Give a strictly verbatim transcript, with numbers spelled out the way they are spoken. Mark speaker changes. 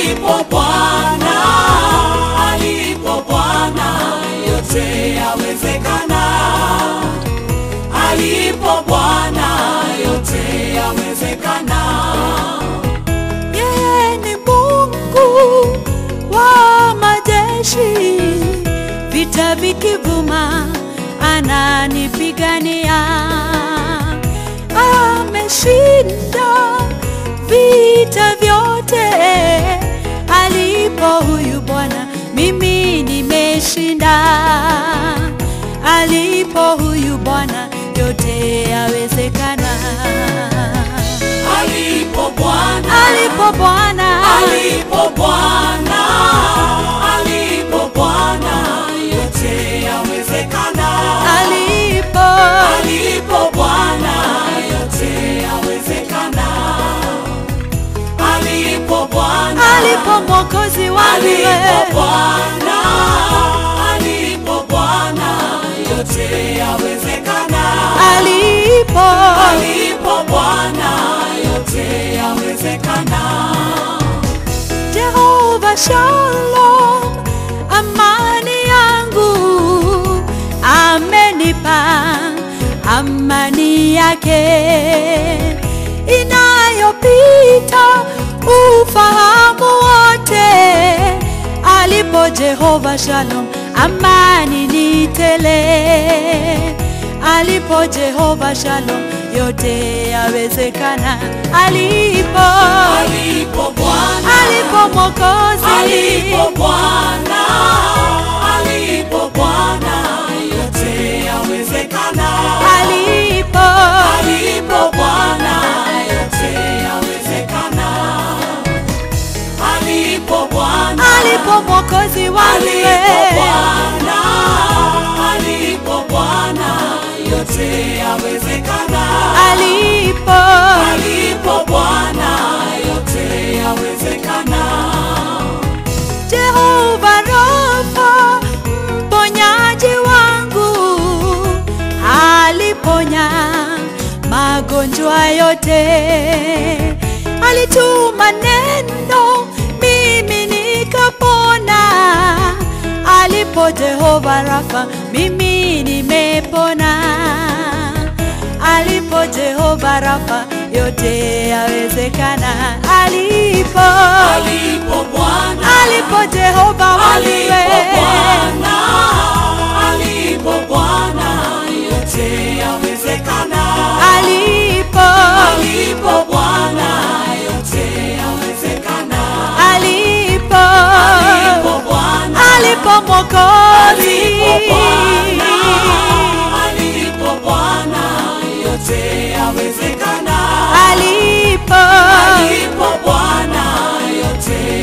Speaker 1: alipo Bwana, alipo Bwana, yote yawezekana. Alipo Bwana, yote yawezekana.
Speaker 2: Yeye ni Mungu wa majeshi, vita vikivuma ananipigania. Ameshinda vita vyote. Alipo huyu Bwana, mimi nimeshinda. Alipo huyu Bwana, yote yawezekana.
Speaker 1: Alipo Bwana,
Speaker 2: alipo Bwana,
Speaker 1: alipo Bwana, alipo Bwana, yote yawezekana.
Speaker 2: alipo
Speaker 1: Alipo Bwana, yote yawezekana. Alipo Bwana,
Speaker 2: alipo Mwokozi wangu,
Speaker 1: alipo Bwana, alipo Bwana, yote yawezekana.
Speaker 2: alipo
Speaker 1: Alipo Bwana, yote yawezekana.
Speaker 2: Jehova Shalom, amani yangu, amenipa amani yake inayopita ufahamu wote. Alipo Jehova Shalom, amani ni tele. Alipo Jehova Shalom, yote yawezekana. Alipo
Speaker 1: Alipo Bwana,
Speaker 2: alipo Mwokozi,
Speaker 1: alipo Bwana, alipo Bwana, yote yawezekana.
Speaker 2: alipo
Speaker 1: Alipo Bwana, yote yawezekana. Alipo Bwana,
Speaker 2: alipo Mwokozi wangu,
Speaker 1: alipo Bwana, alipo Bwana, yote yawezekana.
Speaker 2: alipo
Speaker 1: Alipo Bwana, yote yawezekana.
Speaker 2: Jehova Rafa, mponyaji wangu, aliponya magonjwa yote. Alituma neno, mimi nikapona. Alipo Jehova Rafa, mimi nimepona. Alipo Jehova Rafa, yote yawezekana. Alipo
Speaker 1: Alipo Bwana,
Speaker 2: alipo Jehova wangu,
Speaker 1: alipo Bwana, alipo Bwana, yote yawezekana.
Speaker 2: alipo
Speaker 1: Alipo Bwana, yote yawezekana.
Speaker 2: alipo
Speaker 1: Alipo Bwana,
Speaker 2: alipo Mwokozi,
Speaker 1: alipo Bwana, alipo Bwana, yote yawezekana.
Speaker 2: alipo
Speaker 1: Alipo Bwana, yote